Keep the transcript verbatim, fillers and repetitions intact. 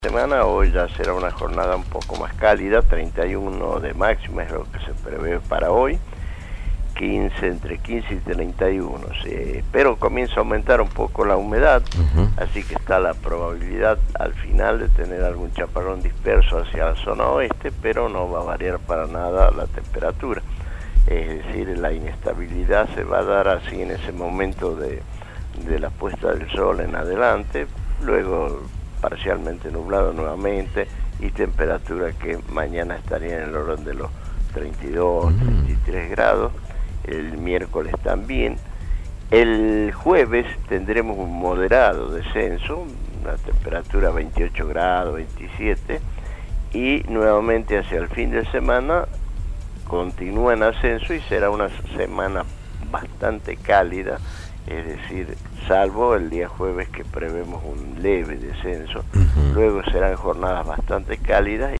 Semana hoy ya será una jornada un poco más cálida, treinta y uno de máxima es lo que se prevé para hoy, quince, entre quince y treinta y uno, sí, pero comienza a aumentar un poco la humedad, uh-huh. Así que está la probabilidad al final de tener algún chaparrón disperso hacia la zona oeste, pero no va a variar para nada la temperatura, es decir, la inestabilidad se va a dar así en ese momento de, de la puesta del sol en adelante, luego parcialmente nublado nuevamente y temperatura que mañana estaría en el orden de los treinta y dos, treinta y tres grados, el miércoles también, el jueves tendremos un moderado descenso, una temperatura veintiocho grados, veintisiete, y nuevamente hacia el fin de semana continúa en ascenso y será una semana bastante cálida, es decir, salvo el día jueves que prevemos un leve descenso, uh-huh. Luego serán jornadas bastante cálidas